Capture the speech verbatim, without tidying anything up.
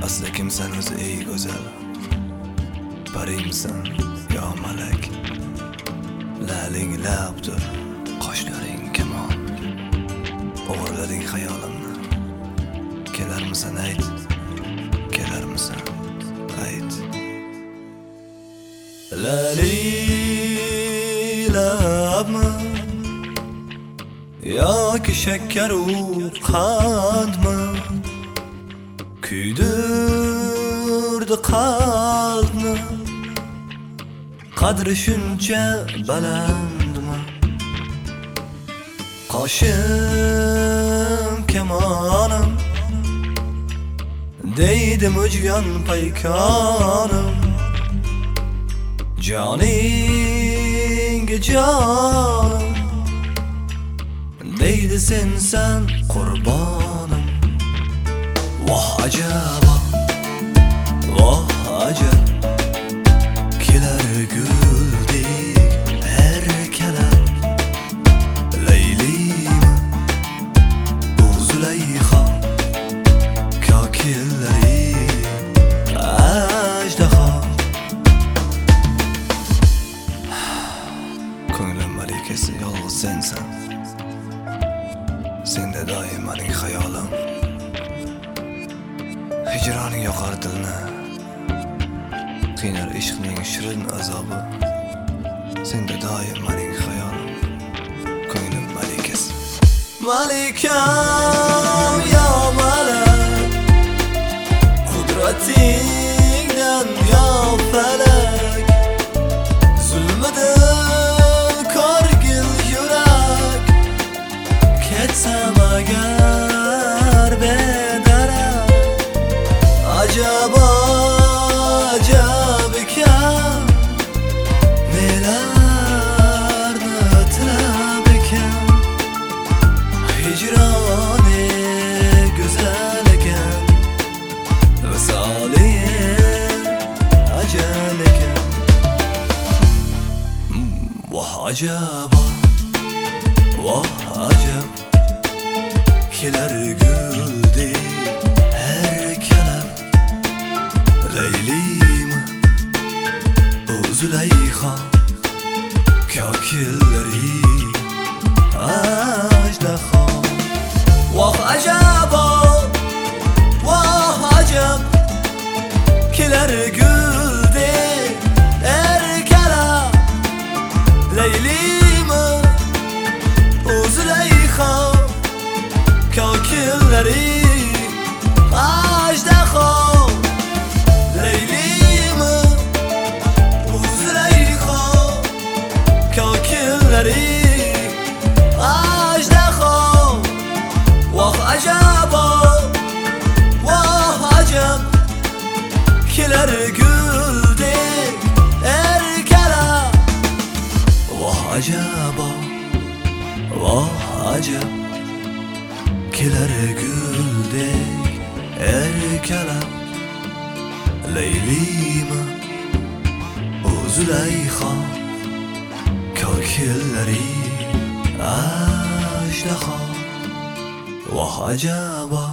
Aslida kimsan o'zi ey go'zal? Pariymisan yo malak? Laling labdir, qoshlaring kamon. O'g'irlading xayolimni. Kelarmisan ayt? Kelarmisan ayt? Lali labmi yoki shakkar u qandmi? Kuydirdi qalbni, qadri shuncha balandmi? Qoshim kamonim, deydi mujgan paykonim. Joningga jonim, deydi sensan qurbonim. Voh ajaba, voh ajab, kelar guldek erkalab. Laylimi bu Zulayho, kokillari ajdaho. Ko'nglim malikasi yolg'iz sensan. Senda doim mening xayolim. Hijroning yoqar dilni, qiynar ishqning shirin azobi. Senda doim mening xayolim. Ko'nglim malikasi. Malikam yo malak, qudratingdan yo falak. Zulmida korgil yurak, ketsam agar bedarak. Acaba acaba ekan, nelarni tilab ekan. Hijroni go'zal ekan, visoli ajal ekan. Voh ajaba, voh ajab, kelar guldek erkalab. Laylimi bu Zulayho, kokillari ajdaho. Voh ajabo, voh ajab, kelar guldek erkalab. Laylimi bu Zulayho, kokillari ajdaho. Laylimi bu Zulayho, kokillari ajdaho. Voh ajabo, voh ajab, kelar guldek erkalab. Voh ajabo, voh ajab, kelar guldek erkalab. Laylimi bu Zulayho, kokillari ajdaho. Voh ajabo,